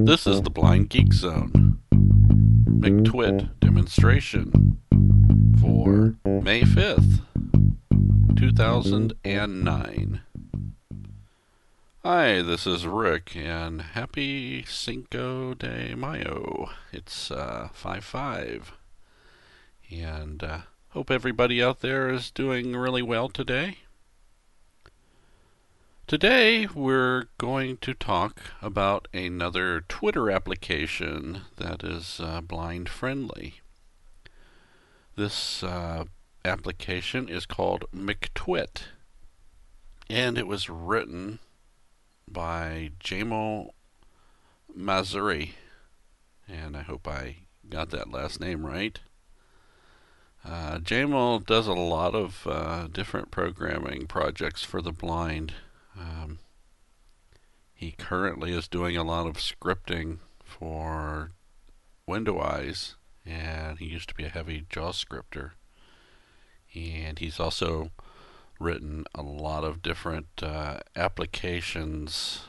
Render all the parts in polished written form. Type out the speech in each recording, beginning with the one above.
This is the Blind Geek Zone McTwit demonstration for May 5th, 2009. Hi, this is Rick, and happy Cinco de Mayo. It's 5/5, and hope everybody out there is doing really well today. Today we're going to talk about another Twitter application that is blind friendly. This application is called McTwit, and it was written by Jamal Mazuri, and I hope I got that last name right. Jamal does a lot of different programming projects for the blind. He currently is doing a lot of scripting for WindowEyes, and he used to be a heavy JavaScripter. And he's also written a lot of different applications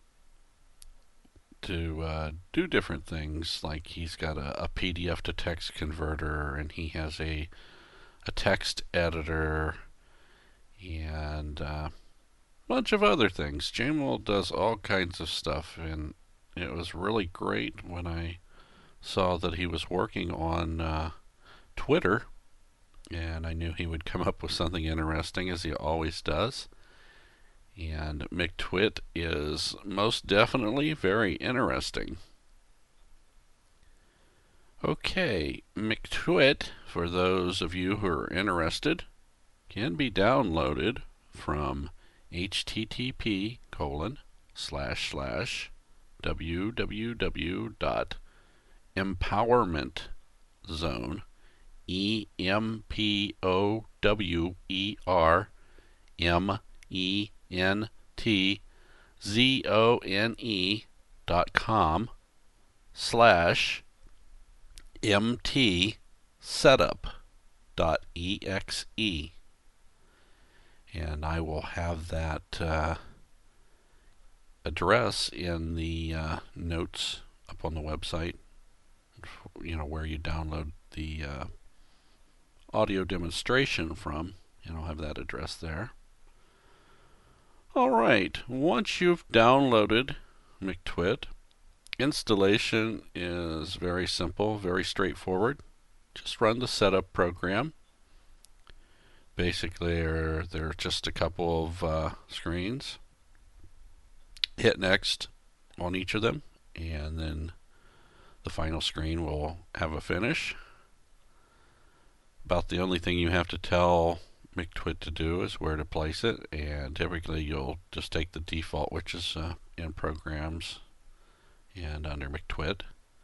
to do different things. Like he's got a PDF to text converter, and he has a text editor, and bunch of other things. Jamal does all kinds of stuff, and it was really great when I saw that he was working on Twitter, and I knew he would come up with something interesting, as he always does. And McTwit is most definitely very interesting. Okay, McTwit, for those of you who are interested, can be downloaded from http://www.empowermentzone, empowermentzone.com/mtsetup.exe. And I will have that address in the notes up on the website, where you download the audio demonstration from, and I'll have that address there. Alright, once you've downloaded McTwit, installation is very simple, very straightforward. Just run the setup program. Basically, there are just a couple of screens. Hit next on each of them, and then the final screen will have a finish. About the only thing you have to tell McTwit to do is where to place it, and typically you'll just take the default, which is in Programs and under McTwit.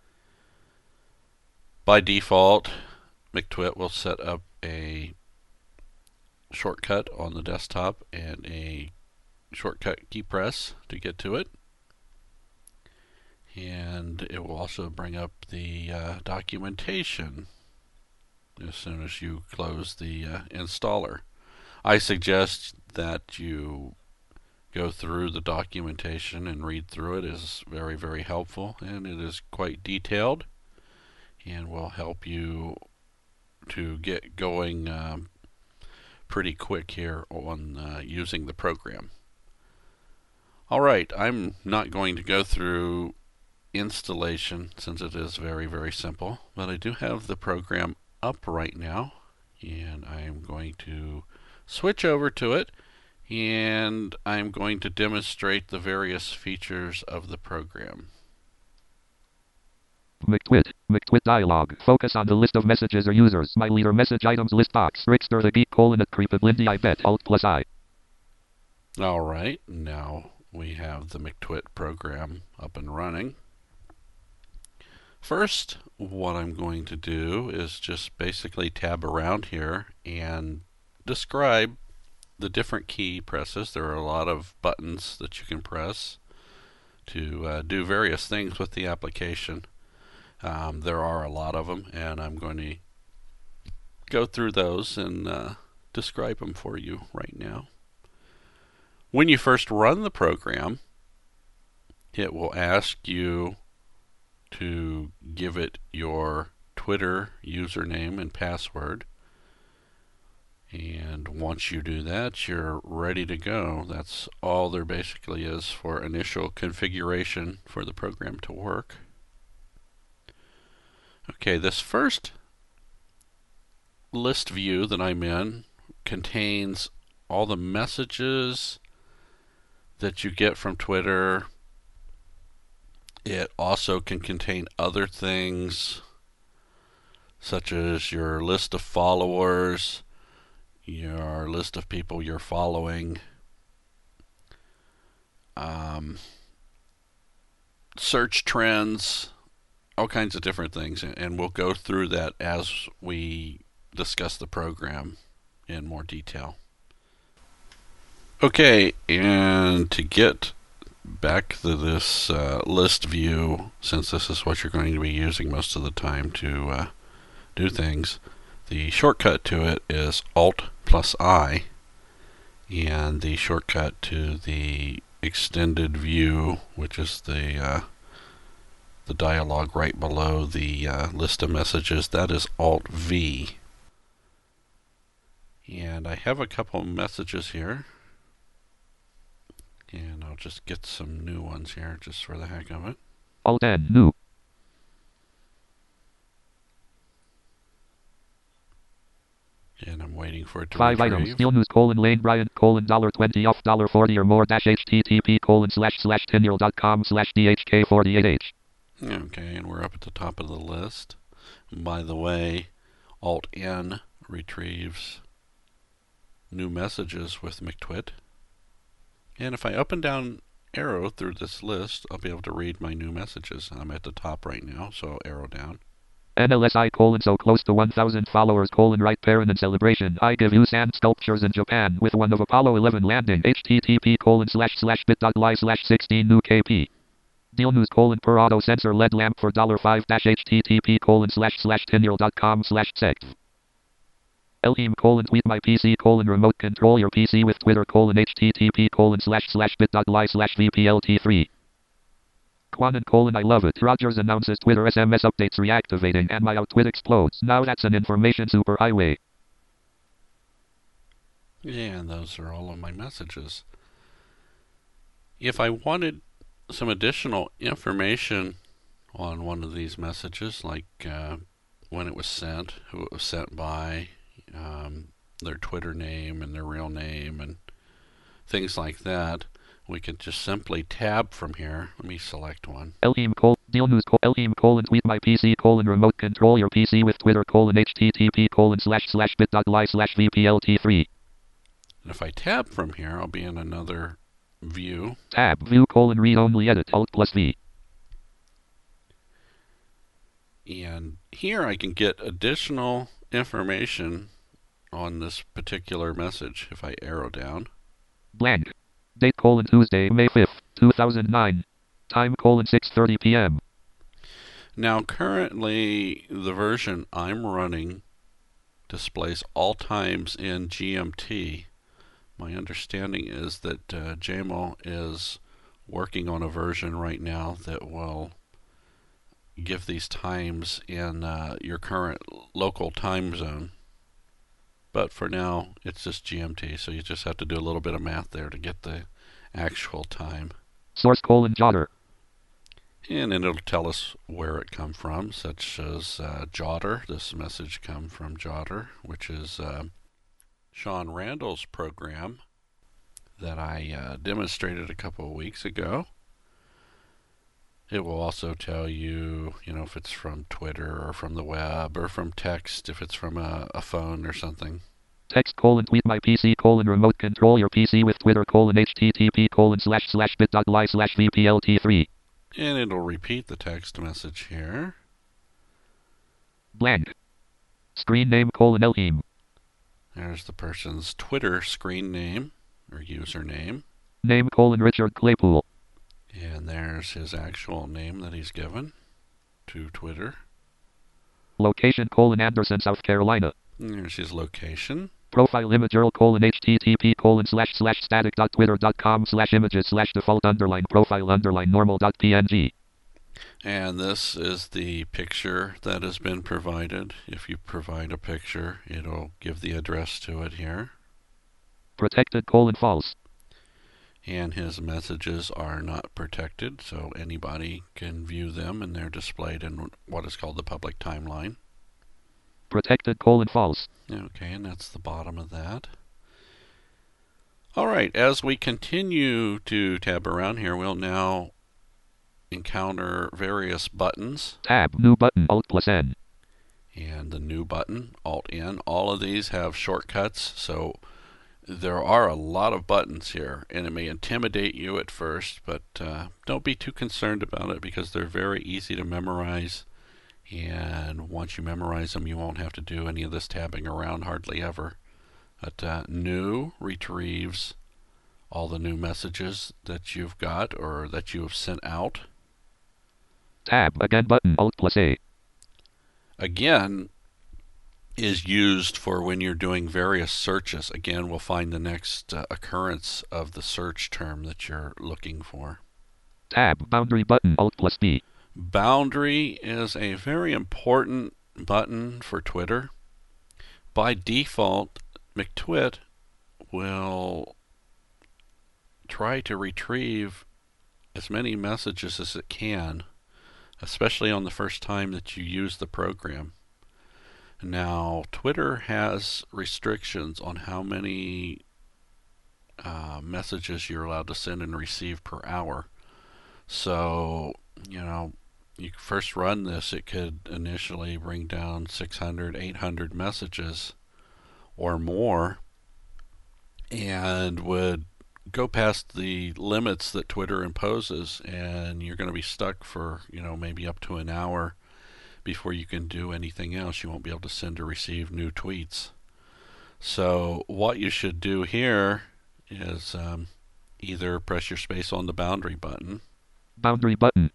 By default, McTwit will set up a shortcut on the desktop and a shortcut key press to get to it, and it will also bring up the documentation as soon as you close the installer. I suggest that you go through the documentation and read through it. It is very, very helpful, and it is quite detailed, and will help you to get going pretty quick here on using the program. Alright, I'm not going to go through installation since it is very, very simple, but I do have the program up right now, and I'm going to switch over to it, and I'm going to demonstrate the various features of the program. McTwit dialog. Focus on the list of messages or users. My leader message items list box. Rickster the geek colon at creep at Lindy I bet Alt+I. Alright, now we have the McTwit program up and running. First, what I'm going to do is just basically tab around here and describe the different key presses. There are a lot of buttons that you can press to do various things with the application. There are a lot of them, and I'm going to go through those and describe them for you right now. When you first run the program, it will ask you to give it your Twitter username and password. And once you do that, you're ready to go. That's all there basically is for initial configuration for the program to work. Okay, this first list view that I'm in contains all the messages that you get from Twitter. It also can contain other things such as your list of followers, your list of people you're following, search trends, all kinds of different things, and we'll go through that as we discuss the program in more detail. Okay, and to get back to this list view, since this is what you're going to be using most of the time to do things, the shortcut to it is Alt+I, and the shortcut to the extended view, which is the dialog right below the list of messages, that is Alt+V. And I have a couple messages here, and I'll just get some new ones here just for the heck of it. Alt-N, new. And I'm waiting for it to 5 retrieve. items. Steel News, Lane Bryant, $20 off, $40 or more, http://tenniel.com/dhk48h. Okay, and we're up at the top of the list. By the way, Alt-N retrieves new messages with McTwit. And if I up and down arrow through this list, I'll be able to read my new messages. I'm at the top right now, so arrow down. NLSI: so close to 1,000 followers: right parent and celebration. I give you sand sculptures in Japan with one of Apollo 11 landing. http://bit.ly/16 new KP. Deal News: per auto sensor LED lamp for $5 http://tenniel.com/sec. Elheim: tweet my PC: remote control your PC with Twitter: http://bit.ly/vplt3. Quanon: I love it. Rogers announces Twitter SMS updates reactivating and my outwit explodes. Now that's an information superhighway. Yeah, and those are all of my messages. If I wanted some additional information on one of these messages, like when it was sent, who it was sent by, their Twitter name and their real name and things like that, we can just simply tab from here. Let me select one. Elheim: Deal News: Elheim: tweet my PC: remote control your PC with Twitter: http://bit.ly/vplt3. And if I tab from here, I'll be in another view. Tab view: read only edit Alt+V. And here I can get additional information on this particular message if I arrow down. Blank. Date: Tuesday, May 5th, 2009. Time: 6:30 p.m. Now currently the version I'm running displays all times in GMT. My understanding is that JMO is working on a version right now that will give these times in your current local time zone. But for now, it's just GMT, so you just have to do a little bit of math there to get the actual time. Source: Jotter. And then it'll tell us where it come from, such as Jotter. This message come from Jotter, which is Sean Randall's program that I demonstrated a couple of weeks ago. It will also tell you, if it's from Twitter or from the web or from text, if it's from a phone or something. Text: tweet my PC: remote control your PC with Twitter: http://bit.ly/vplt3. And it'll repeat the text message here. Blank. Screen name: Elheim. There's the person's Twitter screen name or username. Name: Richard Claypool. And there's his actual name that he's given to Twitter. Location: Anderson, South Carolina. And there's his location. Profile image: http://static.twitter.com/images/default_profile_normal.png. And this is the picture that has been provided. If you provide a picture, it'll give the address to it here. Protected: false. And his messages are not protected, so anybody can view them, and they're displayed in what is called the public timeline. Protected: false. Okay, and that's the bottom of that. All right, as we continue to tab around here, we'll now encounter various buttons. Tab, new button, Alt+N. And the new button, Alt-N. All of these have shortcuts, so there are a lot of buttons here, and it may intimidate you at first, but don't be too concerned about it because they're very easy to memorize. And once you memorize them, you won't have to do any of this tabbing around hardly ever. But new retrieves all the new messages that you've got or that you have sent out. Tab, again button, Alt+A. Again is used for when you're doing various searches. Again, we'll find the next occurrence of the search term that you're looking for. Tab, boundary button, Alt+B. Boundary is a very important button for Twitter. By default, McTwit will try to retrieve as many messages as it can, especially on the first time that you use the program. Now, Twitter has restrictions on how many messages you're allowed to send and receive per hour. So, you first run this, it could initially bring down 600, 800 messages or more, and would go past the limits that Twitter imposes, and you're going to be stuck for, maybe up to an hour before you can do anything else. You won't be able to send or receive new tweets. So what you should do here is either press your space on the boundary button. Boundary button.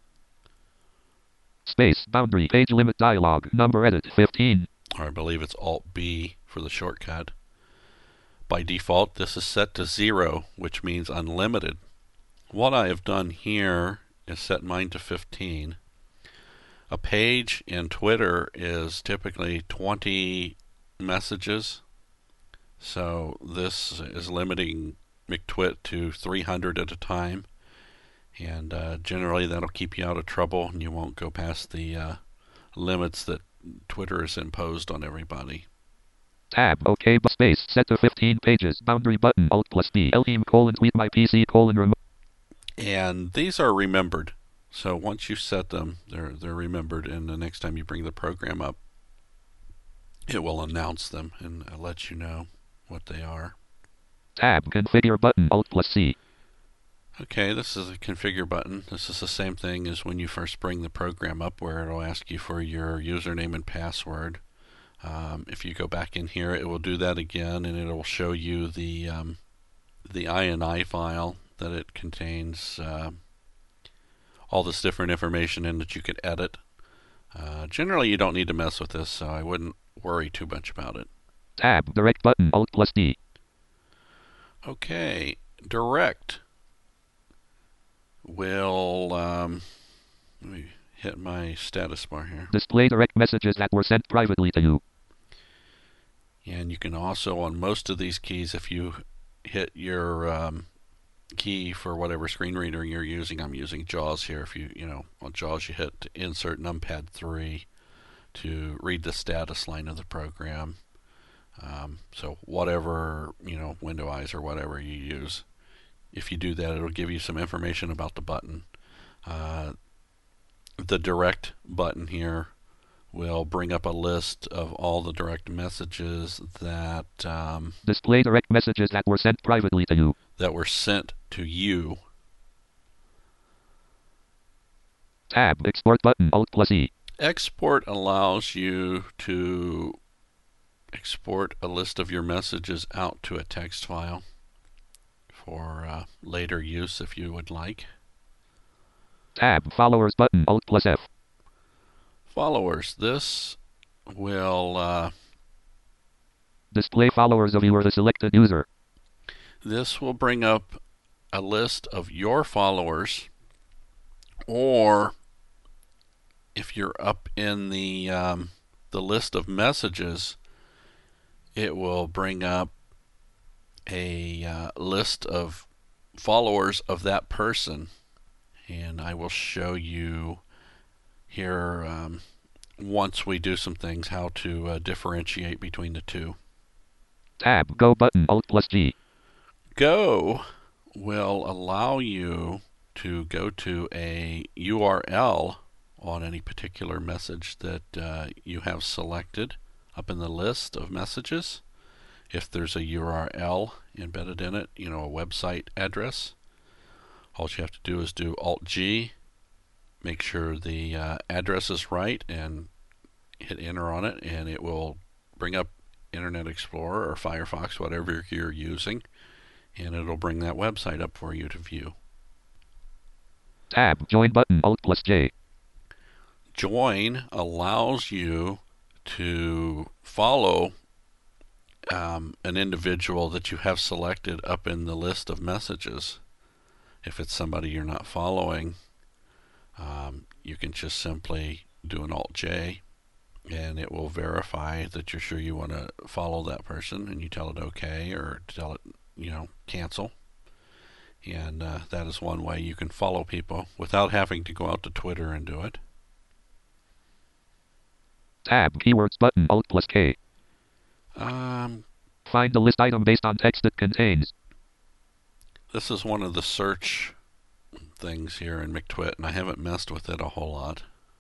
Space, boundary, page limit dialog, number edit, 15. Or I believe it's Alt-B for the shortcut. By default, this is set to 0, which means unlimited. What I have done here is set mine to 15. A page in Twitter is typically 20 messages. So this is limiting McTwit to 300 at a time. And generally that'll keep you out of trouble and you won't go past the limits that Twitter has imposed on everybody. Tab, OK, space, set to 15 pages, boundary button, Alt+B, LEM : tweet my PC : remove. And these are remembered. So once you set them, they're remembered, and the next time you bring the program up, it will announce them and let you know what they are. Tab, configure button, Alt+C. Okay, this is a configure button. This is the same thing as when you first bring the program up, where it'll ask you for your username and password. If you go back in here, it will do that again, and it will show you the INI file that it contains, all this different information in that you could edit. Generally, you don't need to mess with this, so I wouldn't worry too much about it. Tab, direct button, Alt+D. Okay, direct will, let me hit my status bar here. Display direct messages that were sent privately to you. And you can also, on most of these keys, if you hit your key for whatever screen reader you're using, I'm using JAWS here. If on JAWS you hit insert numpad 3 to read the status line of the program. So whatever, Window Eyes or whatever you use, if you do that, it'll give you some information about the button. The direct button here will bring up a list of all the direct messages that display direct messages that were sent privately to you. That were sent to you. Tab, export button, Alt+E. Export allows you to export a list of your messages out to a text file for later use if you would like. Tab, followers button, Alt+F. Followers. This will display followers of you or the selected user. This will bring up a list of your followers or if you're up in the list of messages, it will bring up a list of followers of that person. And I will show you here once we do some things how to differentiate between the two. Tab, Go button, Alt plus G. Go will allow you to go to a URL on any particular message that you have selected up in the list of messages. If there's a URL embedded in it, a website address, all you have to do is do Alt-G, make sure the address is right, and hit enter on it, and it will bring up Internet Explorer or Firefox, whatever you're using, and it'll bring that website up for you to view. Tab, Join button, Alt plus J. Join allows you to follow an individual that you have selected up in the list of messages. If it's somebody you're not following, you can just simply do an Alt-J, and it will verify that you're sure you want to follow that person, and you tell it OK or tell it, cancel. And that is one way you can follow people without having to go out to Twitter and do it. Tab, Keywords button, Alt plus K. Find the list item based on text it contains. This is one of the search things here in McTwit, and I haven't messed with it a whole lot.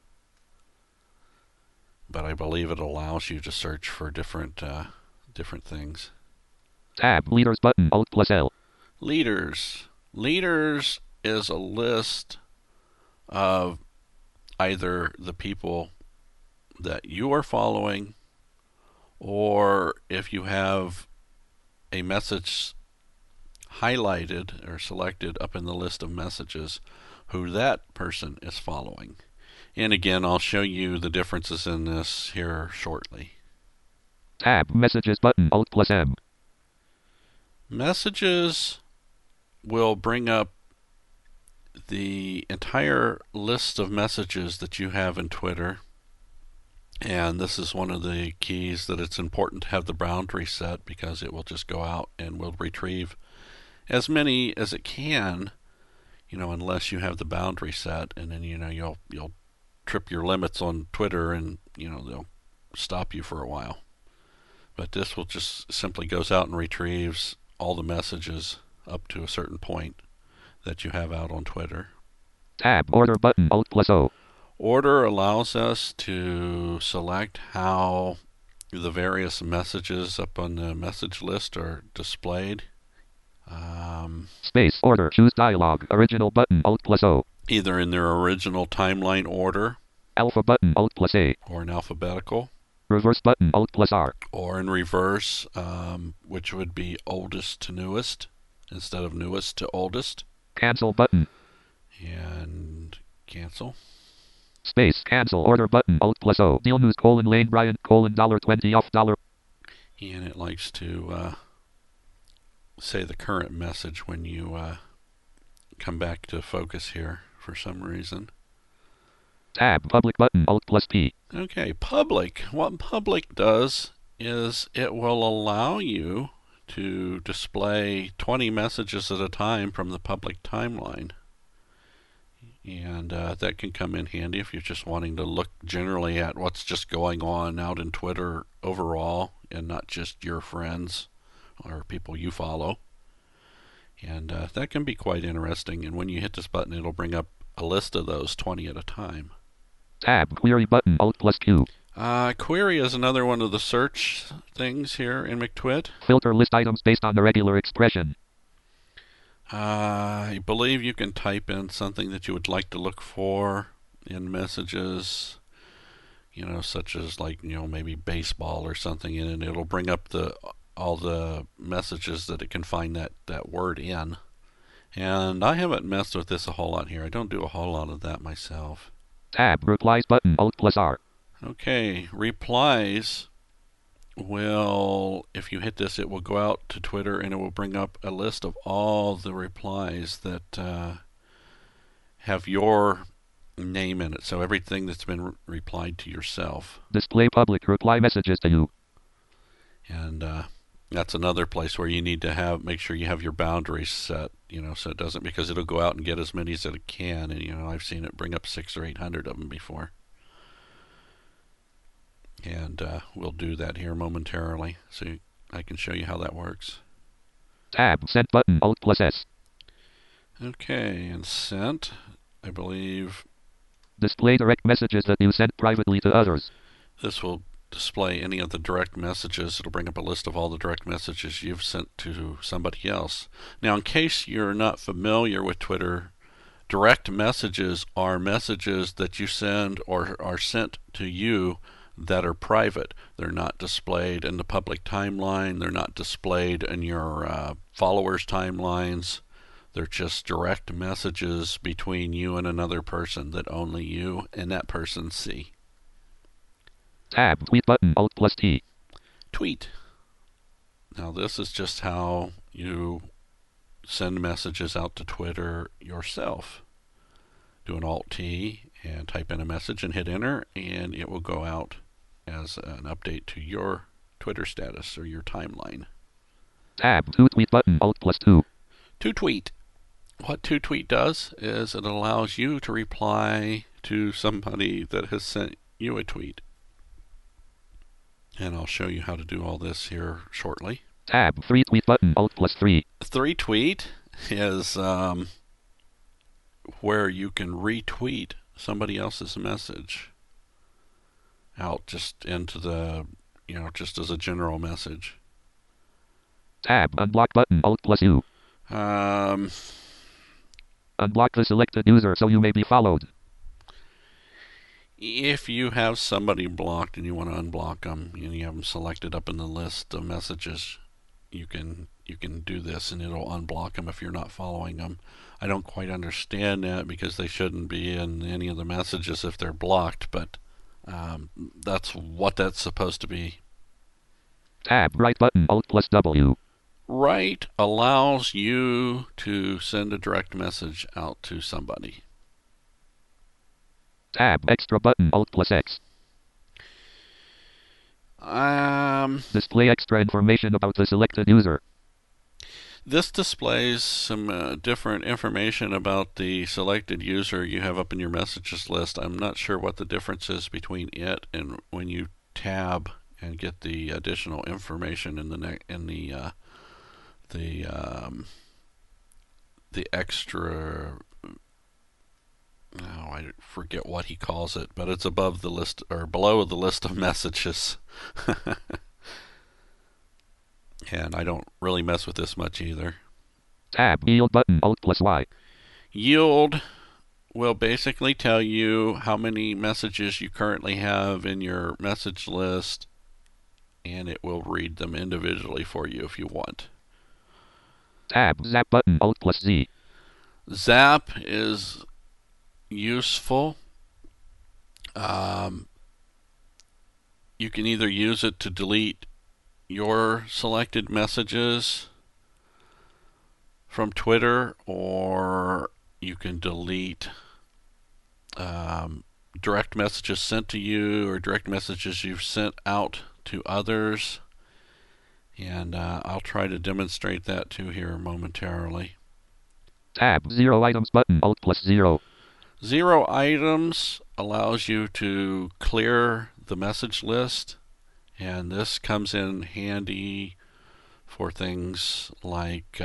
But I believe it allows you to search for different things. Tab, Leaders button, Alt plus L. Leaders. Leaders is a list of either the people that you are following, or if you have a message highlighted or selected up in the list of messages, who that person is following. And again, I'll show you the differences in this here shortly. Tab, Messages button, Alt plus M. Messages will bring up the entire list of messages that you have in Twitter. And this is one of the keys that it's important to have the boundary set, because it will just go out and will retrieve as many as it can, unless you have the boundary set, and then you'll trip your limits on Twitter, and they'll stop you for a while. But this will just simply goes out and retrieves all the messages up to a certain point that you have out on Twitter. Tab, Order button, Alt plus O. Order allows us to select how the various messages up on the message list are displayed. Space, Order, choose dialog, Original button, Alt plus O. Either in their original timeline order, Alpha button, Alt plus A. or in alphabetical, Reverse button, Alt plus R. or in reverse, which would be oldest to newest instead of newest to oldest. Cancel button. And cancel. Space, Cancel, Order button, Alt plus O. Deal News, Lane Bryant, $20 off $. And it likes to say the current message when you come back to focus here for some reason. Tab, Public button, Alt plus P. Okay, public. What public does is it will allow you to display 20 messages at a time from the public timeline. And that can come in handy if you're just wanting to look generally at what's just going on out in Twitter overall, and not just your friends or people you follow. And that can be quite interesting. And when you hit this button, it'll bring up a list of those 20 at a time. Tab, Query button, Alt plus Q. Query is another one of the search things here in McTwit. Filter list items based on the regular expression. I believe you can type in something that you would like to look for in messages, such as maybe baseball or something, and it'll bring up all the messages that it can find that word in. And I haven't messed with this a whole lot here. I don't do a whole lot of that myself. Tab, Replies button, Alt plus R. Okay, replies will, if you hit this, it will go out to Twitter and it will bring up a list of all the replies that have your name in it. So everything that's been replied to yourself. Display public reply messages to you. And that's another place where you need to make sure you have your boundaries set, so it doesn't, because it'll go out and get as many as it can. And, I've seen it bring up 600 or 800 of them before. And we'll do that here momentarily, so I can show you how that works. Tab, sent button, Alt+S. Okay, and sent, I believe. Display direct messages that you sent privately to others. This will display any of the direct messages. It'll bring up a list of all the direct messages you've sent to somebody else. Now, in case you're not familiar with Twitter, direct messages are messages that you send or are sent to you that are private. They're not displayed in the public timeline. They're not displayed in your followers' timelines. They're just direct messages between you and another person that only you and that person see. Tab, tweet button, Alt+T. Tweet. Now this is just how you send messages out to Twitter yourself. Do an Alt-T and type in a message and hit enter, and it will go out as an update to your Twitter status or your timeline. Tab, to tweet button, Alt+2. To tweet. What to tweet does is it allows you to reply to somebody that has sent you a tweet. And I'll show you how to do all this here shortly. Tab, 3 tweet button, Alt+3. 3 tweet is where you can retweet somebody else's message out just into the, just as a general message. Tab, unblock button, Alt+U. Unblock the selected user so you may be followed. If you have somebody blocked and you want to unblock them and you have them selected up in the list of messages, you can do this and it'll unblock them if you're not following them. I don't quite understand that because they shouldn't be in any of the messages if they're blocked, but that's what that's supposed to be. Tab, right button, Alt+W. Right allows you to send a direct message out to somebody. Tab, extra button, Alt+X. Display extra information about the selected user. This displays some different information about the selected user you have up in your messages list. I'm not sure what the difference is between it and when you tab and get the additional information in the extra. Oh, I forget what he calls it, but it's above the list or below the list of messages. And I don't really mess with this much either. Tab, yield button, Alt+Y. Yield will basically tell you how many messages you currently have in your message list, and it will read them individually for you if you want. Tab, zap button, Alt+Z. Zap is useful. You can either use it to delete your selected messages from Twitter, or you can delete direct messages sent to you or direct messages you've sent out to others. And I'll try to demonstrate that too here momentarily. Tab, 0 items button, Alt+0. 0 items allows you to clear the message list, and this comes in handy for things like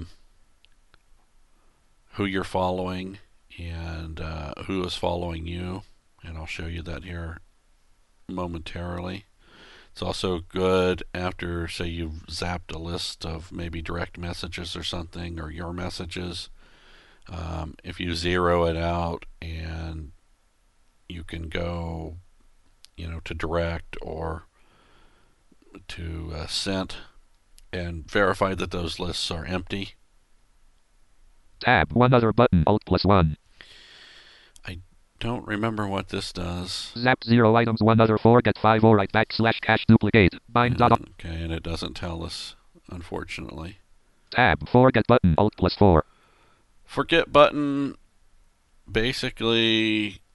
who you're following and who is following you, and I'll show you that here momentarily. It's also good after, say, you've zapped a list of maybe direct messages or something, or your messages. If you zero it out and you can go, to direct or to sent and verify that those lists are empty. Tab, one other button, Alt+1. I don't remember what this does. Zap 0 items, one other, forget 5 or right /cache duplicate. Bind. Okay, and it doesn't tell us, unfortunately. Tab, forget button, Alt+4. Forget button basically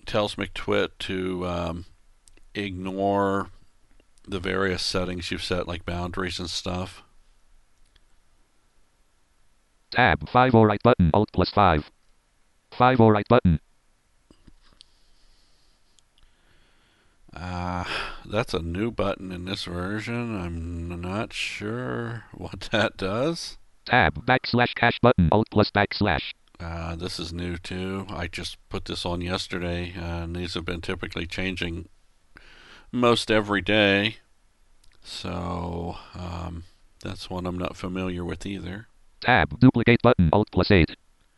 tells McTwit to ignore the various settings you've set, like boundaries and stuff. Tab 5 or right button. Alt plus 5. 5 or right button. That's a new button in this version. I'm not sure what that does. Tab backslash cache button. Alt plus backslash. This is new too. I just put this on yesterday, and these have been typically changing most every day. So that's one I'm not familiar with either. Tab duplicate button. Alt plus 8.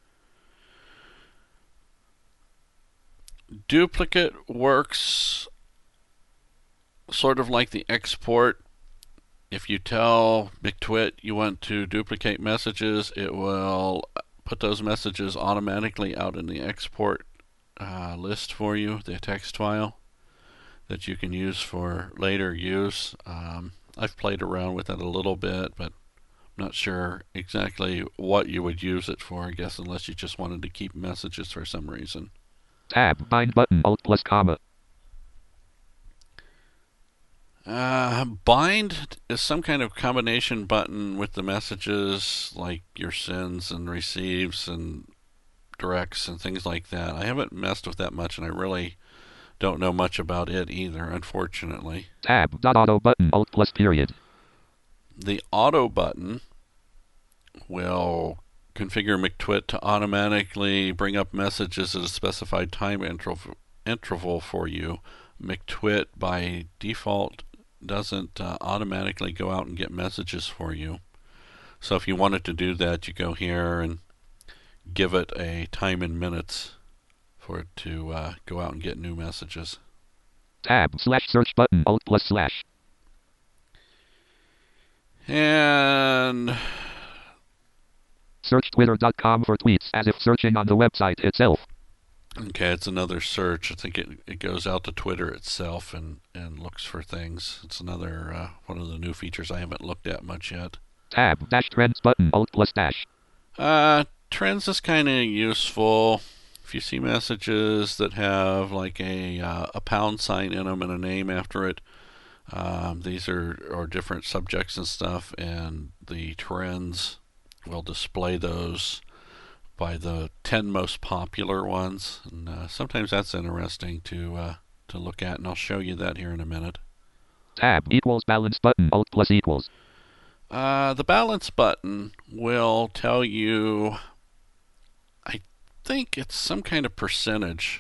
Duplicate works sort of like the export. If you tell McTwit you want to duplicate messages, it will put those messages automatically out in the export list for you, the text file that you can use for later use. I've played around with it a little bit, but I'm not sure exactly what you would use it for, I guess, unless you just wanted to keep messages for some reason. Tab bind button. Alt plus comma. Bind is some kind of combination button with the messages, like your sends and receives and directs and things like that. I haven't messed with that much, and I really don't know much about it either, unfortunately. Tab dot auto button. Alt plus period. The auto button will configure McTwit to automatically bring up messages at a specified time interval for you. McTwit by default doesn't automatically go out and get messages for you. So if you wanted to do that, you go here and give it a time in minutes for it to go out and get new messages. Tab slash search button. Alt plus slash. And Search twitter.com for tweets as if searching on the website itself. okay, it's another search. I think it goes out to Twitter itself and looks for things. It's another one of the new features I haven't looked at much yet. Tab dash trends button. Alt plus dash. Trends is kind of useful. If you see messages that have like a pound sign in them and a name after it, these are different subjects and stuff, and the trends will display those by the 10 most popular ones, and sometimes that's interesting to look at, and I'll show you that here in a minute. Tab equals balance button. Alt plus equals. The balance button will tell you, I think it's some kind of percentage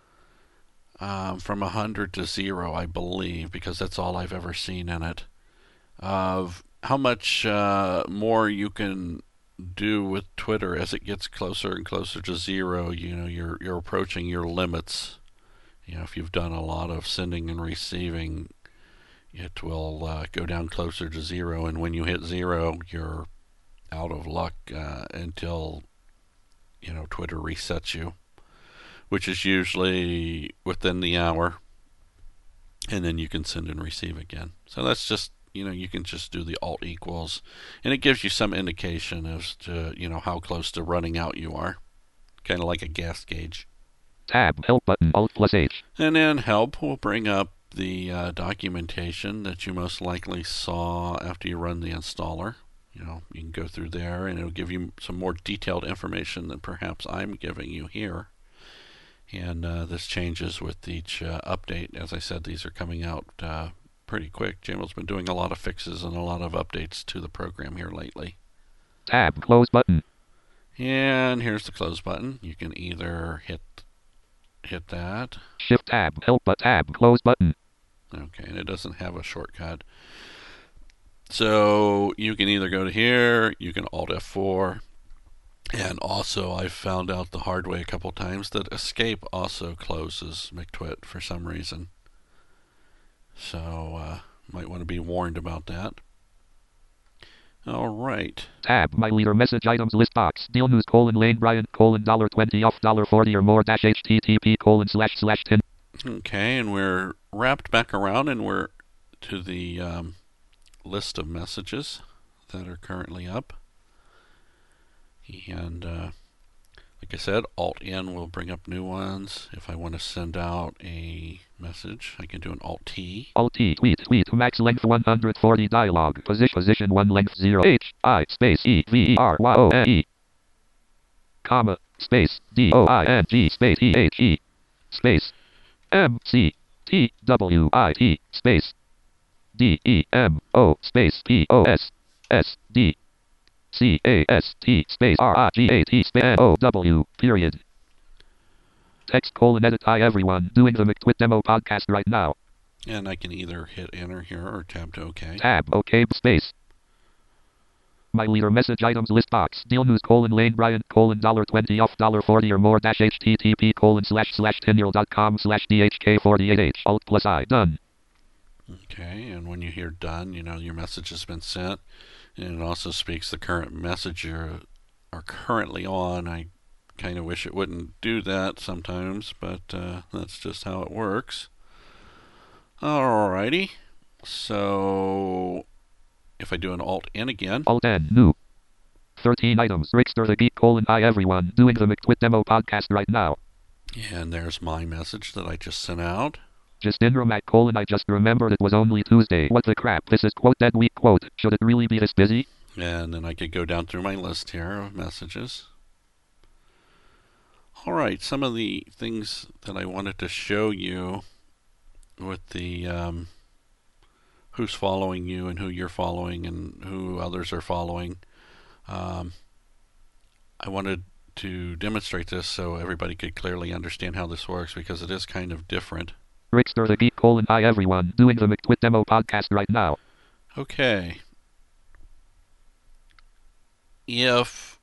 from 100 to 0, I believe, because that's all I've ever seen in it, of how much more you can do with Twitter as it gets closer and closer to 0. You know, you're approaching your limits. You know, if you've done a lot of sending and receiving, it will go down closer to 0, and when you hit 0, you're out of luck until, you know, Twitter resets you, which is usually within the hour, and then you can send and receive again. So that's just, you know, you can just do the alt equals, and it gives you some indication as to, you know, how close to running out you are, kind of like a gas gauge. Tab help button. Alt plus H. And then help will bring up the documentation that you most likely saw after you run the installer. You know, you can go through there, and it'll give you some more detailed information than perhaps I'm giving you here. And this changes with each update. As I said, these are coming out pretty quick. Jamal's been doing a lot of fixes and a lot of updates to the program here lately. Tab close button. And here's the close button. You can either hit that. Shift tab help but tab close button. Okay, and it doesn't have a shortcut. So you can either go to here, you can Alt F4, and also I've found out the hard way a couple times that Escape also closes McTwit for some reason. So might want to be warned about that. All right. Tab my leader message items list box. Deal news Lane Bryant $20 off $40 or more dash http //10. Okay, and we're wrapped back around, and we're to the list of messages that are currently up. And Like I said, Alt N will bring up new ones. If I want to send out a message, I can do an Alt T. Alt T, tweet, max length 140 dialog, position 1 length 0, H, I, space, E, V, E, R, Y, O, N, E, comma, space, D, O, I, N, G, space, E, H, E, space, M, C, T, W, I, T, space, D, E, M, O, space, P, O, S, S, D, C, A, S, T, space, R, I, G, A, T, space, N, O, W, period. Text : edit. Hi everyone, doing the McTwit demo podcast right now. And I can either hit enter here or tab to OK. Tab, OK, space. My leader message items list box. Deal news : Lane Bryant : $20 off $40 or more dash http : //tinnial.com/dhk48h alt plus I. Done. Okay, and when you hear done, you know your message has been sent. And it also speaks the current message you are currently on. I kind of wish it wouldn't do that sometimes, but that's just how it works. Alrighty, so if I do an Alt N again. Alt N, new. 13 items. Rickster the Geek : Hi everyone, doing the McTwit demo podcast right now. And there's my message that I just sent out. Just in Romac : I just remembered it was only Tuesday. What the crap? This is quote dead week quote. Should it really be this busy? And then I could go down through my list here of messages. Alright, some of the things that I wanted to show you with the who's following you and who you're following and who others are following. I wanted to demonstrate this so everybody could clearly understand how this works because it is kind of different. Rickster the Geek : Hi everyone, doing the McTwit demo podcast right now. Okay. If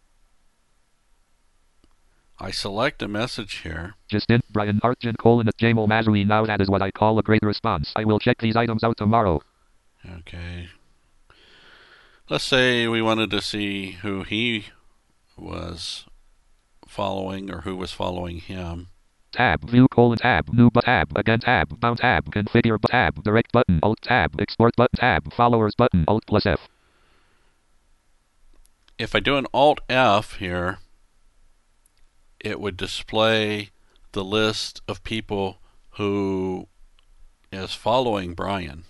I select a message here. Just in, Brian Arjun : at Jamal Mazrui. Now that is what I call a great response. I will check these items out tomorrow. Okay. Let's say we wanted to see who he was following or who was following him. Tab, view : tab, new but tab, again tab, bound tab, configure tab, direct button, alt tab, export button, tab, followers button, alt plus F. If I do an Alt F here, it would display the list of people who is following Brian.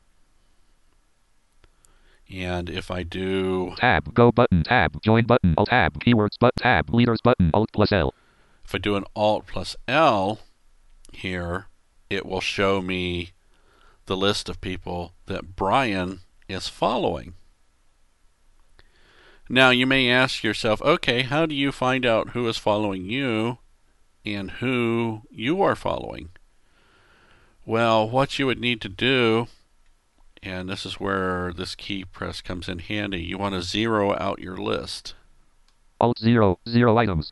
And if I do tab, go button, tab, join button, alt tab, keywords button, tab, leaders button, alt plus L. If I do an Alt plus L here, it will show me the list of people that Brian is following. Now you may ask yourself, okay, how do you find out who is following you and who you are following? Well, what you would need to do, and this is where this key press comes in handy, you want to zero out your list. Alt 0, 0 items.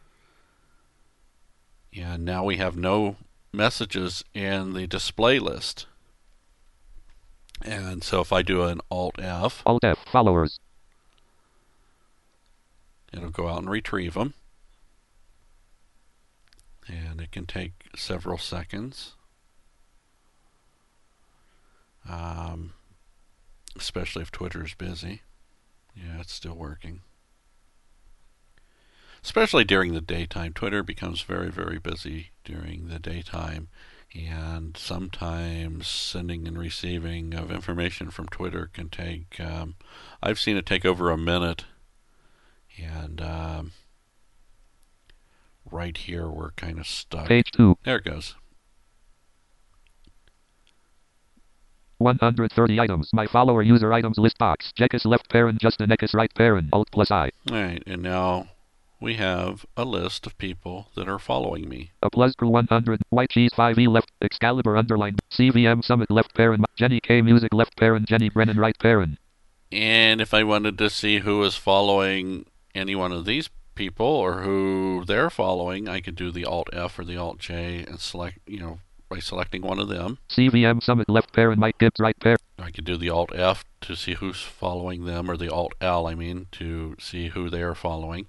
And now we have no messages in the display list. And so if I do an Alt F, followers, it'll go out and retrieve them. And it can take several seconds. Especially if Twitter is busy. Yeah, it's still working. Especially during the daytime. Twitter becomes very, very busy during the daytime. And sometimes sending and receiving of information from Twitter can take, I've seen it take over a minute. And right here we're kind of stuck. Page 2. There it goes. 130 items. My follower user items list box. Jekis left parent, Justin Ekis right parent, alt plus I. Alright, and now we have a list of people that are following me. A plus per 100, White Cheese 5e left, Excalibur underlined, CVM Summit left parent, Jenny K Music left parent, Jenny Brennan right parent. And if I wanted to see who is following any one of these people or who they're following, I could do the Alt F or the Alt J and select, by selecting one of them. CVM Summit left parent, Mike Gibbs right parent. I could do the Alt F to see who's following them, or the Alt L, to see who they are following.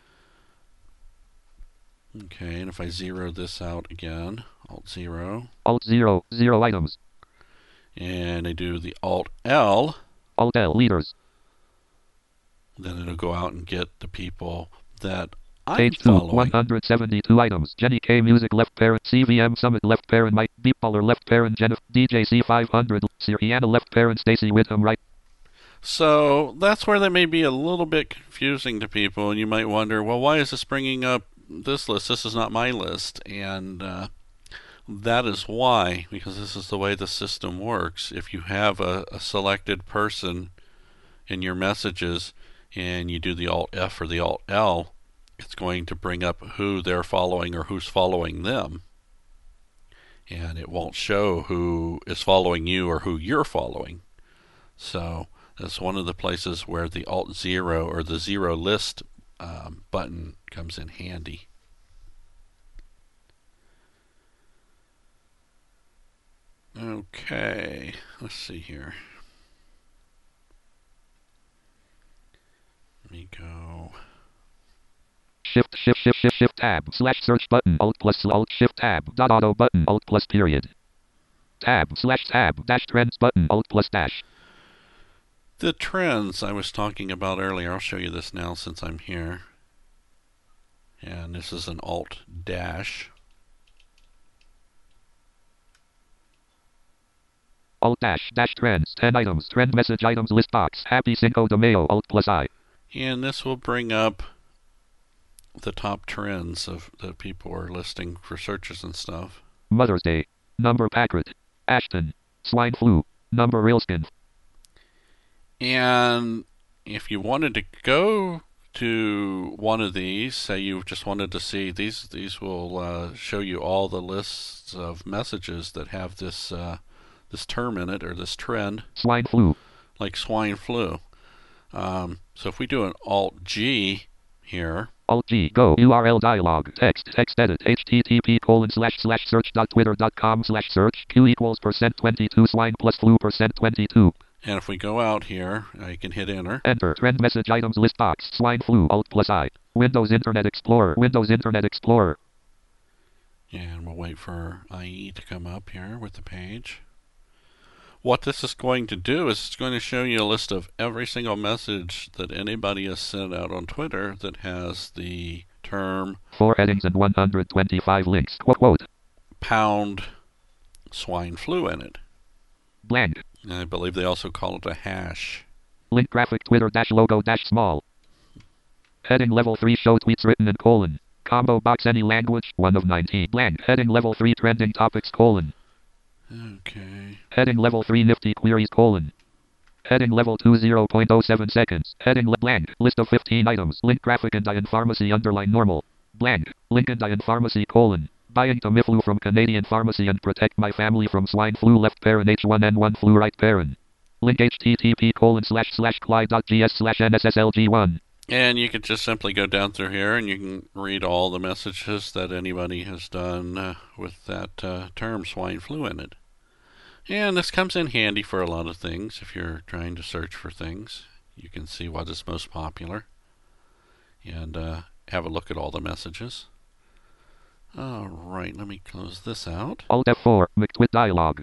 Okay, and if I zero this out again, Alt 0. Alt 0, 0 items. And I do the Alt L. Alt L, leaders. Then it'll go out and get the people that I'm Page 2, following. 172 items. Jenny K. Music left parent. CVM Summit left parent. Mike Beep Baller left parent. Jennifer DJC 500. Siriana left parent. Stacy Whitham right. So that's where that may be a little bit confusing to people, and you might wonder, well, why is this bringing up this list? This is not my list, and that is why, because this is the way the system works. If you have a selected person in your messages and you do the Alt F or the Alt L, it's going to bring up who they're following or who's following them. And it won't show who is following you or who you're following. So that's one of the places where the Alt 0 or the 0 list button comes in handy. Okay, let's see here. Let me go. Shift tab slash search button alt plus alt shift tab dot auto button alt plus period tab slash tab dash trends button alt plus dash. The trends I was talking about earlier, I'll show you this now since I'm here. And this is an Alt dash. Alt dash dash trends 10 items trend message items list box happy Cinco de Mayo alt plus I. And this will bring up the top trends that people are listing for searches and stuff. Mother's Day, number Packard, Ashton, swine flu, number Railskin. And if you wanted to go to one of these, say you just wanted to see these will show you all the lists of messages that have this this term in it or this trend. Swine flu. Like swine flu. So if we do an Alt G here. Alt G go URL dialog text edit http://search.twitter.com/search q equals %22 swine plus flu %22. And if we go out here, I can hit enter. Enter trend message items list box swine flu alt plus I. Windows Internet Explorer. And we'll wait for IE to come up here with the page. What this is going to do is it's going to show you a list of every single message that anybody has sent out on Twitter that has the term 4 headings and 125 links. Quote. Pound swine flu in it. Blank. And I believe they also call it a hash. Link graphic Twitter dash logo dash small. Heading level 3 show tweets written in colon. Combo box any language 1 of 19. Blank. Heading level 3 trending topics colon. Okay. Heading level 3 nifty queries colon. Heading level 2 0.07 seconds. Heading blank. List of 15 items. Link graphic Indian pharmacy underline normal. Blank. Link Indian pharmacy colon. Buying Tamiflu from Canadian pharmacy and protect my family from swine flu left parent H1N1 flu right parent. Link http://cli.gs/nssLG1. And you can just simply go down through here and you can read all the messages that anybody has done with that term swine flu in it. And this comes in handy for a lot of things. If you're trying to search for things, you can see what is most popular and have a look at all the messages. All right, let me close this out. Alt F4, McTwit dialog.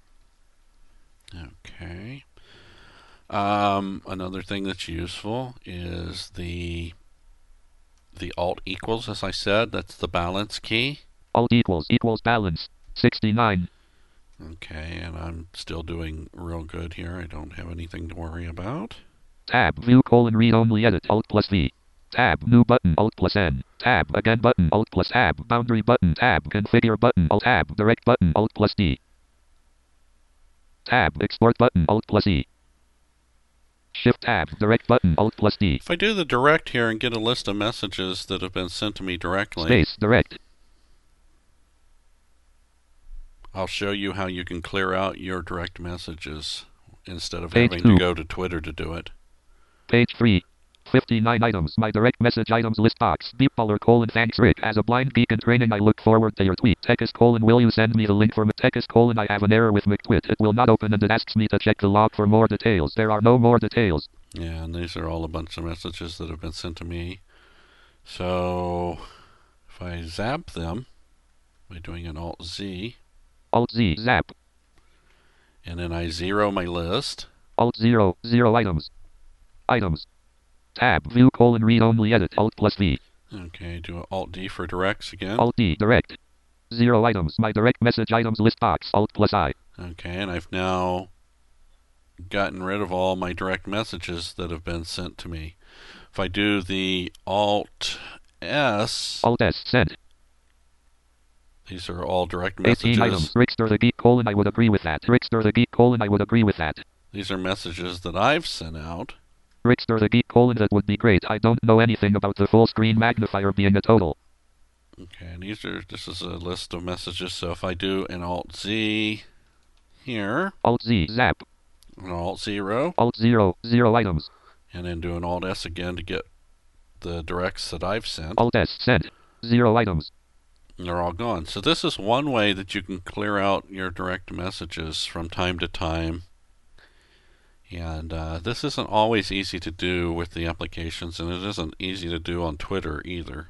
Okay. Another thing that's useful is the Alt equals, as I said, that's the balance key. Alt equals balance 69. Okay, and I'm still doing real good here. I don't have anything to worry about. Tab view colon read only edit Alt plus V. Tab new button Alt plus N. Tab again button Alt plus tab boundary button tab configure button Alt tab direct button Alt plus D. Tab export button Alt plus E. Shift tab direct button Alt plus D. If I do the direct here and get a list of messages that have been sent to me directly. Space direct. I'll show you how you can clear out your direct messages instead of Page having 2. to go to Twitter to do it. Page 3. 59 items. My direct message items list box. Beepballer colon thanks Rick. As a blind geek in training, I look forward to your tweet. Tekis colon will you send me the link for Tekis colon I have an error with McTwit. It will not open and it asks me to check the log for more details. There are no more details. Yeah, and these are all a bunch of messages that have been sent to me. So if I zap them by doing an Alt Z. Alt Z zap. And then I zero my list. Alt 0 items. Items. Tab view colon read only edit Alt plus V. Okay, do an Alt D for directs again. Alt D, direct. 0 items. My direct message items list box. Alt plus I. Okay, and I've now gotten rid of all my direct messages that have been sent to me. If I do the Alt S, Alt S, send. these are all direct 18 items. messages. Rickster the Geek, colon, I would agree with that. Rickster the Geek, colon, I would agree with that. These are messages that I've sent out. Rickster the Geek, colon, that would be great. I don't know anything about the full screen magnifier being a total. Okay, and this is a list of messages. So if I do an Alt Z here, Alt Z, zap. an Alt 0, Alt 0, 0 items. and then do an Alt S again to get the directs that I've sent. Alt S, send. 0 items. And they're all gone. So this is one way that you can clear out your direct messages from time to time. And this isn't always easy to do with the applications, and it isn't easy to do on Twitter either.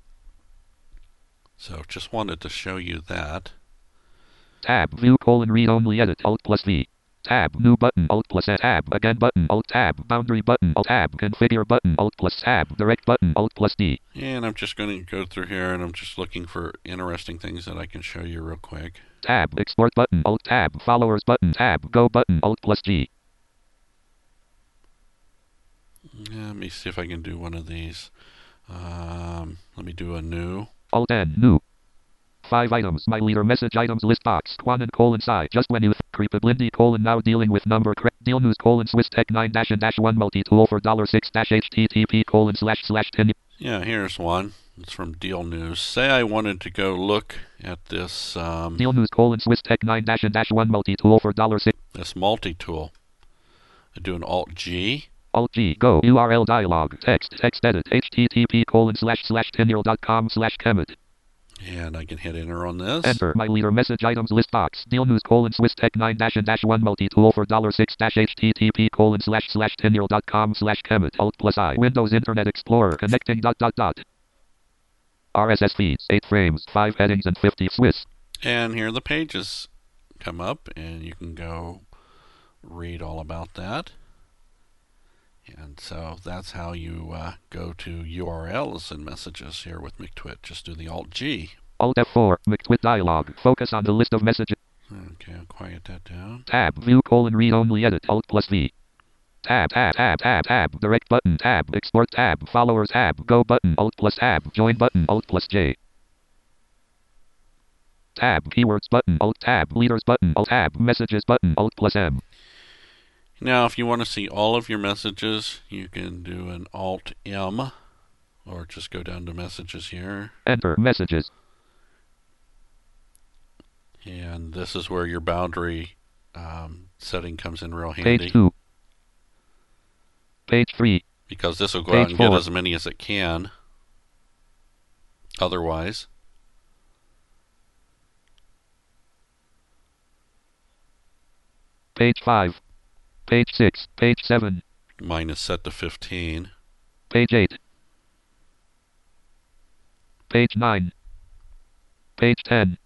So just wanted to show you that. Tab, view, colon, read only, edit, Alt plus V. Tab, new button, Alt plus S. Tab, again button, Alt tab, boundary button, Alt tab, configure button, Alt plus tab, direct button, Alt plus D. And I'm just going to go through here, and I'm just looking for interesting things that I can show you real quick. Tab, export button, Alt tab, followers button, tab, go button, Alt plus G. Let me see if I can do one of these. Let me do a new. Alt N, new. 5 items. My leader message items list box. Quanon colon psi. Just when you creepablindy colon now dealing with number deal news colon Swiss Tech 9 dash and dash 1 multi tool for $6 dash HTTP colon / 10. Yeah, here's one. It's from Deal News. Say I wanted to go look at this Deal news colon Swiss Tech 9 dash and dash 1 multi tool for $6. This multi-tool. I do an Alt G. Alt G, go, URL dialog, text edit, http colon / 10.com / kemet. And I can hit enter on this. Enter, my leader message items list box, deal news colon Swiss Tech 9 dash and dash 1 multi tool for $6 dash http colon / 10.com / kemet, Alt plus I, Windows Internet Explorer, connecting ... RSS feeds, 8 frames, 5 headings and 50 Swiss. And here the pages come up, and you can go read all about that. And so that's how you go to URLs and messages here with McTwit. Just do the Alt G. Alt F4, McTwit dialog. Focus on the list of messages. Okay, I'll quiet that down. Tab, view colon read only edit, Alt plus V. Tab, direct button, tab, export tab, followers tab, go button, Alt plus tab, join button, Alt plus J. Tab, keywords button, Alt tab, leaders button, Alt tab, messages button, Alt plus M. Now, if you want to see all of your messages, you can do an Alt M, or just go down to messages here. Enter messages. And this is where your boundary setting comes in real handy. Page 2. Page 3. Because this will go Page out and 4. get as many as it can. Otherwise. Page 5. Page 6. Page 7. Mine is set to 15. Page 8. Page 9. Page 10.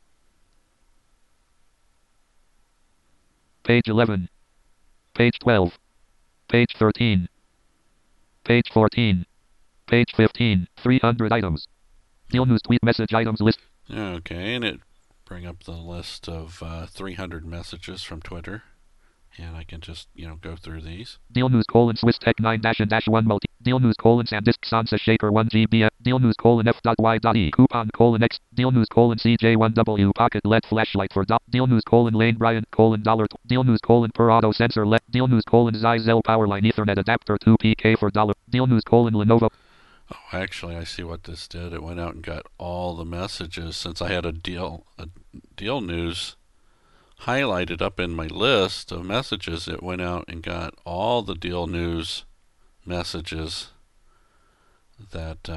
Page 11. Page 12. Page 13. Page 14. Page 15. 300 items. Deal news tweet message items list. Okay, and it bring up the list of 300 messages from Twitter. And I can just, go through these. Deal news colon Swiss Tech 9 dash and dash 1 multi. Deal news colon SanDisk Sansa Shaker 1 GB. Deal news colon F.Y.E. Coupon colon X. Deal news colon CJ1W Pocket LED flashlight for Deal news colon Lane Bryant colon $. Deal news colon per auto sensor LED. Deal news colon Zyzel Powerline Ethernet adapter 2PK for $. Deal news colon Lenovo. Oh, actually, I see what this did. It went out and got all the messages. Since I had a deal news highlighted up in my list of messages, it went out and got all the deal news messages that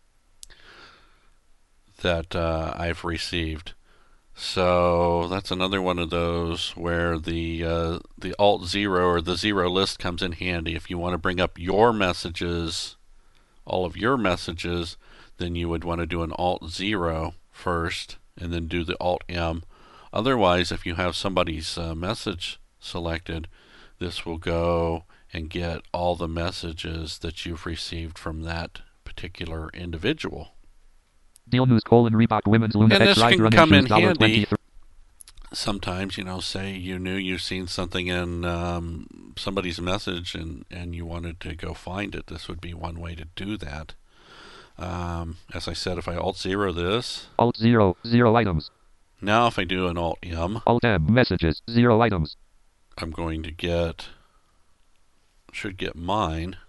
I've received. So that's another one of those where the Alt 0 or the 0 list comes in handy. If you want to bring up your messages, all of your messages, then you would want to do an Alt 0 first and then do the Alt M. Otherwise, if you have somebody's message selected, this will go and get all the messages that you've received from that particular individual. Deal News: Reebok Women's Luna And X this Ride can Running come in Shoes handy $23. sometimes, say you knew you seen something in somebody's message and you wanted to go find it. This would be one way to do that. As I said, if I Alt-0 this. Alt-0, 0 items. Now if I do an Alt-M. Alt-M, messages, 0 items. I'm going to should get mine.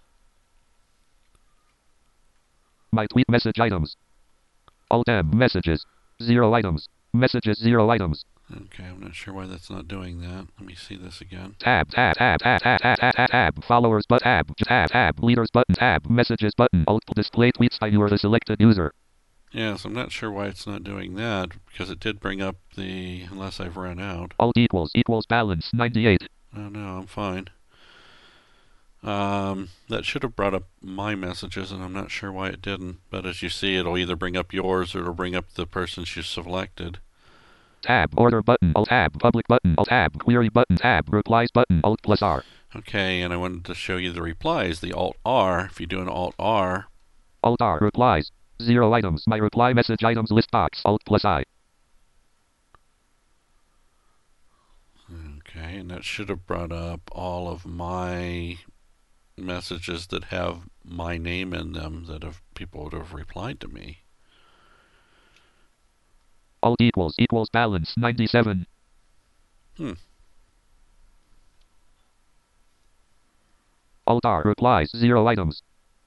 My tweet message items. Alt-M, messages, 0 items. Messages, 0 items. Okay, I'm not sure why that's not doing that. Let me see this again. Tab, tab, tab, tab, tab, tab, tab, tab, tab. Followers, but tab, tab, tab. Leaders button, tab. Messages button. Alt display tweets by you are the selected user. Yes, I'm not sure why it's not doing that, because it did bring up unless I've run out. Alt equals balance 98. Oh no, I'm fine. That should have brought up my messages, and I'm not sure why it didn't. But as you see, it'll either bring up yours or it'll bring up the persons you selected. Tab, order button, Alt tab, public button, Alt tab, query button, tab, replies button, Alt plus R. Okay, and I wanted to show you the replies. The Alt R, if you do an Alt R. Alt R, replies, 0 items. My reply message items list box, Alt plus I. Okay, and that should have brought up all of my messages that have my name in them that people would have replied to me. Alt equals balance 97. Alt R replies 0 items.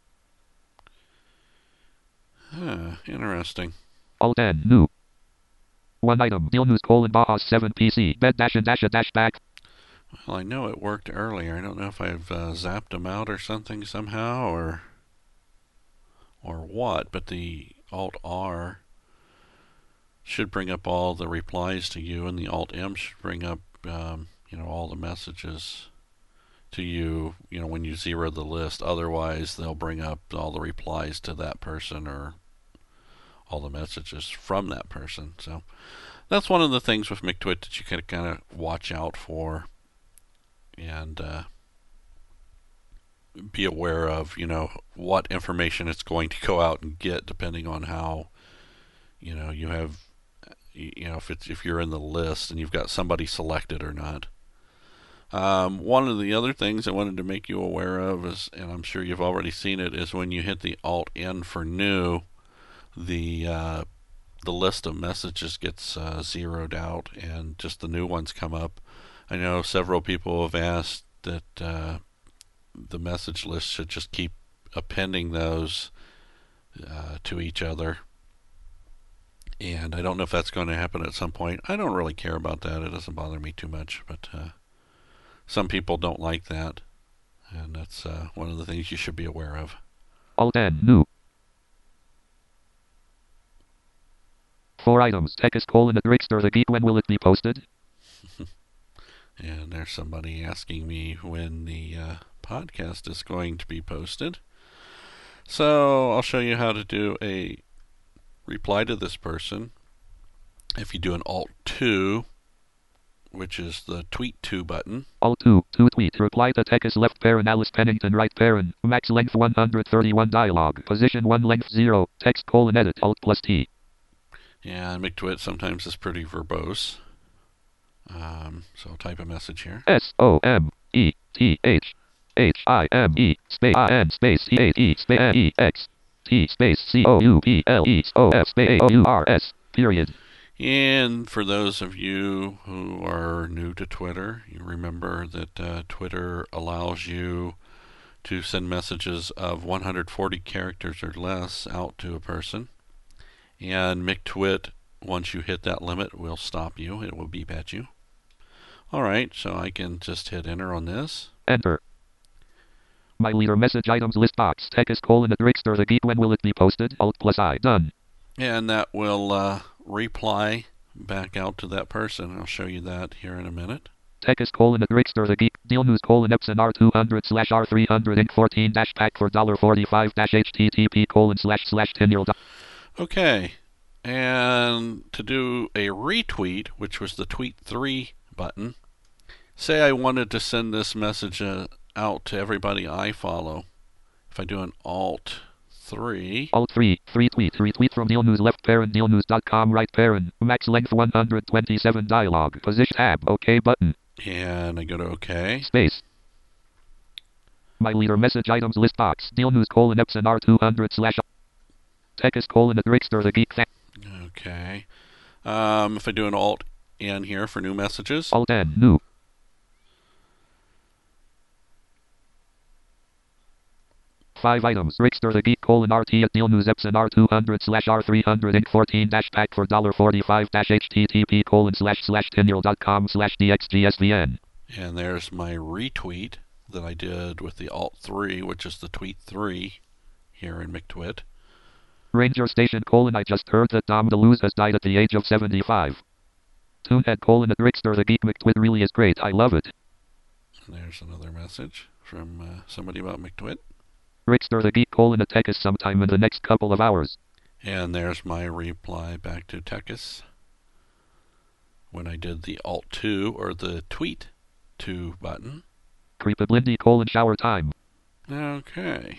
Interesting. Alt N new. 1 item. Deal News: Bajas 7 PC. Bed dash and dash a dash back. Well, I know it worked earlier. I don't know if I've zapped them out or something somehow or what, but the Alt R should bring up all the replies to you, and the Alt M should bring up all the messages to you, when you zero the list. Otherwise, they'll bring up all the replies to that person or all the messages from that person. So that's one of the things with McTwit that you can kind of watch out for and be aware of, what information it's going to go out and get depending on how, you have, if you're in the list and you've got somebody selected or not. One of the other things I wanted to make you aware of is, and I'm sure you've already seen it, is when you hit the Alt N for new, the list of messages gets zeroed out and just the new ones come up. I know several people have asked that the message list should just keep appending those to each other. And I don't know if that's going to happen at some point. I don't really care about that. It doesn't bother me too much, but some people don't like that, and that's one of the things you should be aware of. Alt N new. 4 items. Text colon at Rickster the Geek. When will it be posted? And there's somebody asking me when the podcast is going to be posted. So I'll show you how to do a reply to this person. If you do an Alt 2, which is the tweet to button. Alt 2, tweet. Reply to text left parent Alice Pennington right parent. Max length 131 dialogue. Position 1 length 0. Text colon edit. Alt plus T. Yeah, McTwit sometimes is pretty verbose. So I'll type a message here. SOMETHHIME space IN space CAE space NEX T space COUPLEOF space AOURS period. And for those of you who are new to Twitter, you remember that Twitter allows you to send messages of 140 characters or less out to a person. And McTwit, once you hit that limit, will stop you. It will beep at you. Alright, so I can just hit enter on this. Enter. My leader message items list box. Text colon at Rickster the Geek. When will it be posted? Alt plus I. Done. And that will reply back out to that person. I'll show you that here in a minute. Text colon at Rickster the Geek. Deal News colon Epson R200/R300 Inc 14 pack for $45 HTTP colon//tenure. Okay, and to do a retweet, which was the tweet 3 button, say I wanted to send this message out to everybody I follow. If I do an Alt 3. Alt 3. 3 tweet. Retweet from Deal News. Left parent. DealNews.com. Right parent. Max length 127 dialog. Position tab. OK button. And I go to OK. Space. My leader message items list box. Deal News : Epson R200 slash Tekis : at Rickster the Geek. Okay. If I do an Alt N here for new messages. Alt N. New. Five items. Rickster the Geek : RT at Deal News Epson R200 slash R300 Inc. 14 pack for $45 HTTP : //tenure.com /DXGSVN. And there's my retweet that I did with the Alt 3, which is the tweet 3 here in McTwit. Ranger Station : I just heard that Dom DeLuise has died at the age of 75. Tunehead : at Rickster the Geek. McTwit really is great. I love it. And there's another message from somebody about McTwit. Rickster the Geek : at Tekis sometime in the next couple of hours. And there's my reply back to Tekis when I did the Alt 2 or the tweet 2 button. Creepablindy : shower time. Okay.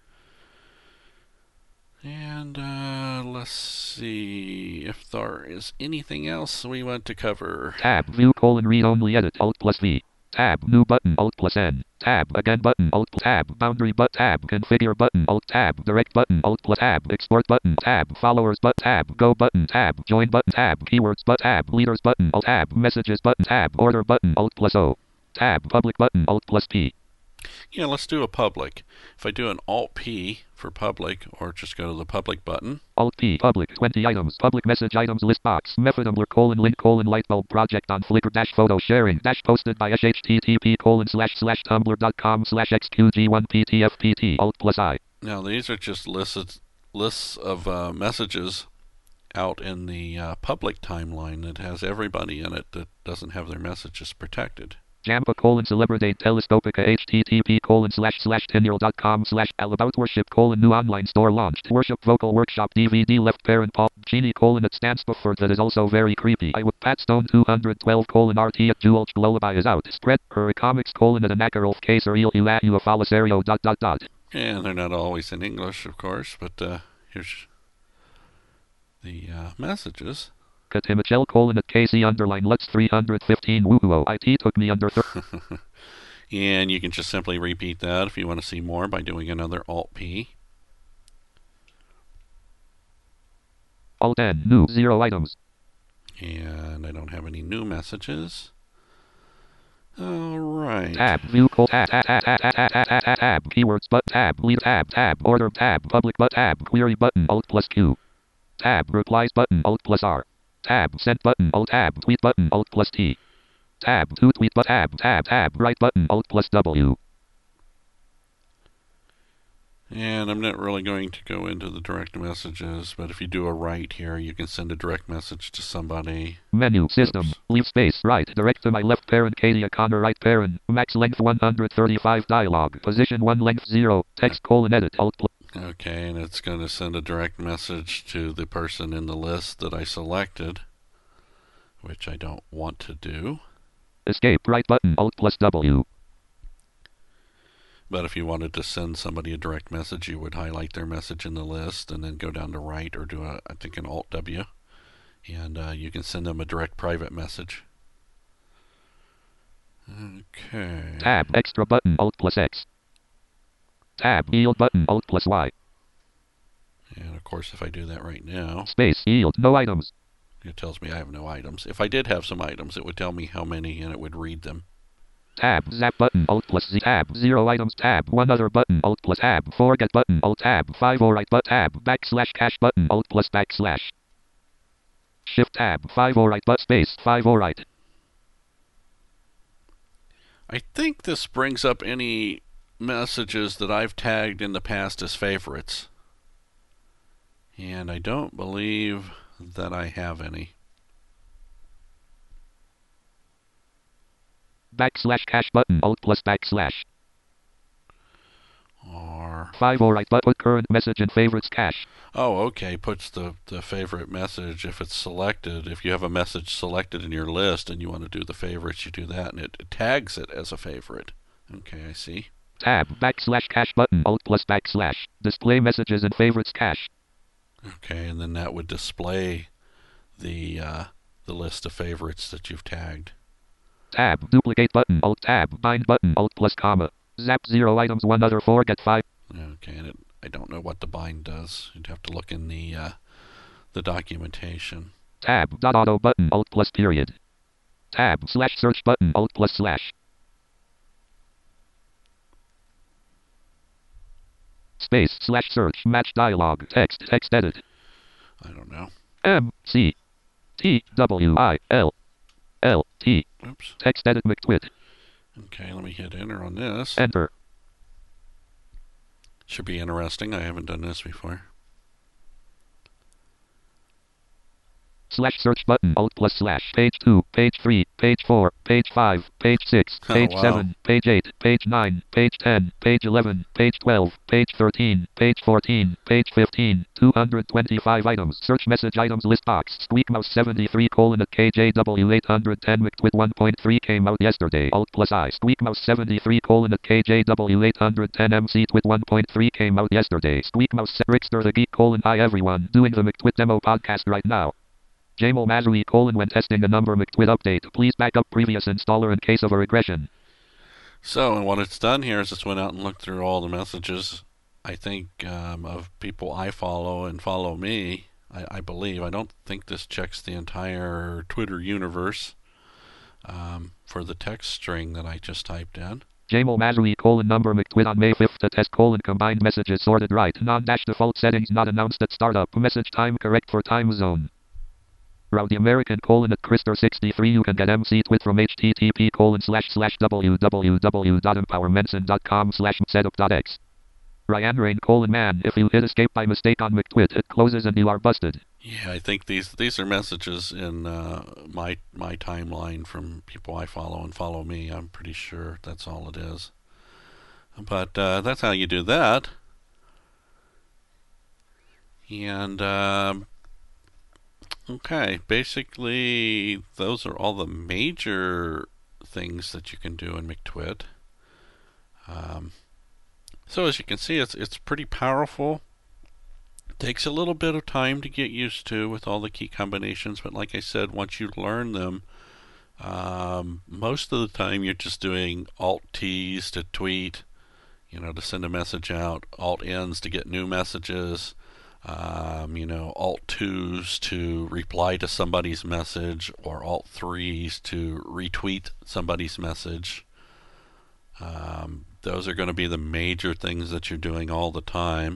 And let's see if there is anything else we want to cover. Tab view : read only edit Alt plus V. Tab new button Alt plus N. Tab again button Alt tab boundary but tab configure button Alt tab direct button Alt plus tab export button tab followers but tab go button tab join button tab keywords but tab leaders button Alt tab messages button tab order button Alt plus O. Tab public button Alt plus P. Yeah, let's do a public. If I do an Alt P for public, or just go to the public button. Alt P public 20 items public message items list box Methodumler : link : lightbulb project on Flickr — photo sharing — posted by http : //tumblr.com /xqg1ptfpt Alt plus I. Now these are just lists of messages out in the public timeline that has everybody in it that doesn't have their messages protected. Jampa : Celebrate Telescopica http : //tenure.com /allabout worship : new online store launched worship vocal workshop DVD left parent Paul Genie : it stands for that is also very creepy. I with Pat Stone 212 : RT at Jewel Lullaby is out spread her comics : at Anakarolf case or ilahu afalasario ... And they're not always in English, of course, but here's the messages. Katimichel : at KC _ Lutz 315 woohoo IT took me under And you can just simply repeat that if you want to see more by doing another Alt P. Alt N new 0 items. And I don't have any new messages. All right. Tab view tab keywords but tab lead tab order tab public but tab query button Alt plus Q. Tab replies button Alt plus R. Tab sent button Alt tab tweet button Alt plus T. Tab to tweet but tab write button Alt plus W. And I'm not really going to go into the direct messages, but if you do a write here, you can send a direct message to somebody. Menu system. Oops. Leave space. Right. Direct to my left parent Katie O'Connor. Right parent. Max length 135 dialog. Position 1 length 0. Text : edit Alt plus. Okay, and it's going to send a direct message to the person in the list that I selected, which I don't want to do. Escape right button Alt plus W. But if you wanted to send somebody a direct message, you would highlight their message in the list and then go down to write or do I think an Alt W. And you can send them a direct private message. Okay. Tab extra button Alt plus X. Tab yield button Alt plus Y. And of course, if I do that right now, space yield no items. It tells me I have no items. If I did have some items, it would tell me how many and it would read them. Tab zap button Alt plus Z. Tab 0 items. Tab 1 other button Alt plus tab forget button Alt tab 5 alright but tab backslash cache button Alt plus backslash. Shift tab 5 alright but space 5 alright. I think this brings up any messages that I've tagged in the past as favorites. And I don't believe that I have any. Backslash cache button Alt plus backslash. Or 5 alright but put current message in favorites cache. Oh, okay. Puts the favorite message if it's selected. If you have a message selected in your list and you want to do the favorites, you do that, and it tags it as a favorite. Okay, I see. Tab, backslash cache button, Alt plus backslash. Display messages and favorites cache. Okay, and then that would display the list of favorites that you've tagged. Tab, duplicate button, Alt tab, bind button, Alt plus comma. Zap 0 items, 1 other 4, get 5. Okay, and I don't know what the bind does. You'd have to look in the documentation. Tab, dot auto button, Alt plus period. Tab, slash search button, Alt plus slash. Space, slash search, match dialog, text edit. I don't know. M, C, T, W, I, L, L, T. Oops. Text edit McTwit. Okay, let me hit enter on this. Enter. Should be interesting. I haven't done this before. Slash search button, Alt plus slash. Page 2, page 3, page 4, page 5, page 6, page 7, page 8, page 9, page 10, page 11, page 12, page 13, page 14, page 15, 225 items. Search message items list box. Squeak mouse 73 colon at KJW 810 McTwit 1.3 came out yesterday. Alt plus I. Squeak mouse 73 colon at KJW 810 MC Twit 1.3 came out yesterday. Squeak mouse Rickster the Geek colon hi everyone. Doing the McTwit demo podcast right now. Jamal Mazuri colon when testing a number McTwit update. Please back up previous installer in case of a regression. So, and what it's done here is it's went out and looked through all the messages, I think, of people I follow and follow me, I believe. I don't think this checks the entire Twitter universe for the text string that I just typed in. Jamal Mazuri colon number McTwit on May 5th to test colon combined messages sorted right. Non-dash default settings not announced at startup. Message time correct for time zone. Rowdy American colon at Krister63. You can get MC Twit from http://www.empowermenson.com/setup.x. Ryan Rain colon man. If you hit escape by mistake on McTwit, it closes and you are busted. Yeah, I think these are messages in my timeline from people I follow and follow me. I'm pretty sure that's all it is. But that's how you do that. And okay, basically those are all the major things that you can do in McTwit. So as you can see, it's pretty powerful. Takes a little bit of time to get used to with all the key combinations, but like I said, once you learn them, most of the time you're just doing Alt-Ts to tweet, to send a message out, Alt-Ns to get new messages, Alt-2s to reply to somebody's message, or Alt-3s to retweet somebody's message. Those are going to be the major things that you're doing all the time.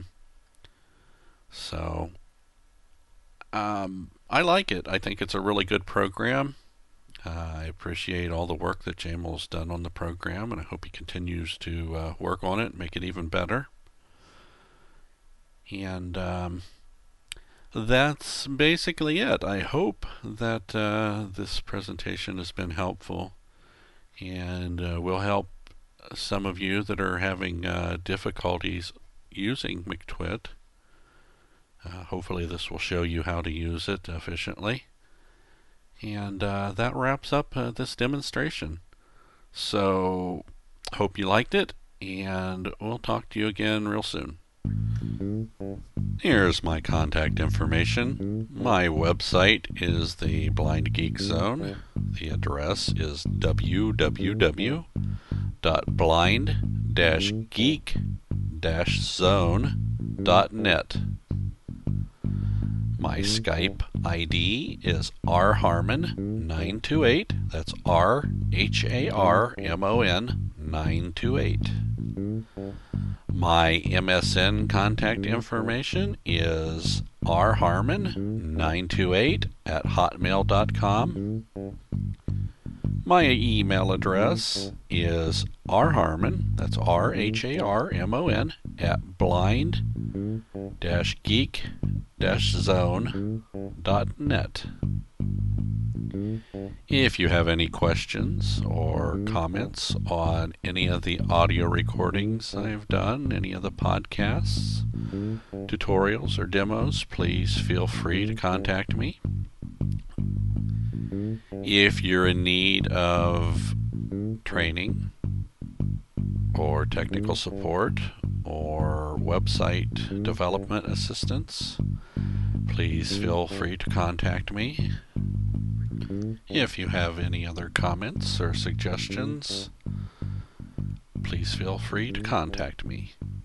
So, I like it. I think it's a really good program. I appreciate all the work that Jamal's done on the program, and I hope he continues to work on it and make it even better. And that's basically it. I hope that this presentation has been helpful and will help some of you that are having difficulties using McTwit. Hopefully this will show you how to use it efficiently. And that wraps up this demonstration. So, hope you liked it, and we'll talk to you again real soon. Here's my contact information. My website is the Blind Geek Zone. The address is www.blind-geek-zone.net. My Skype ID is rharmon928. That's RHARMON 928. My MSN contact information is rharmon928@hotmail.com. My email address is rharmon, that's RHARMON, @blind-geek-zone.net. If you have any questions or comments on any of the audio recordings I've done, any of the podcasts, tutorials, or demos, please feel free to contact me. If you're in need of training or technical support or website development assistance, please feel free to contact me. If you have any other comments or suggestions, please feel free to contact me.